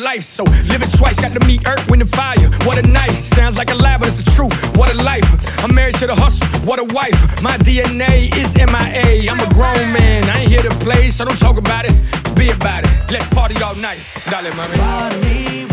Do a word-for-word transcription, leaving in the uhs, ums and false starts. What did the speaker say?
life, so live it twice. Got to meet earth, wind, and fire. What a night, sounds like a lie, but it's the truth. What a life, I'm married to the hustle. What a wife, my D N A is M I A. I'm a grown man, I ain't here to play, so don't talk about it, be about it. Let's party all night, dale, mami.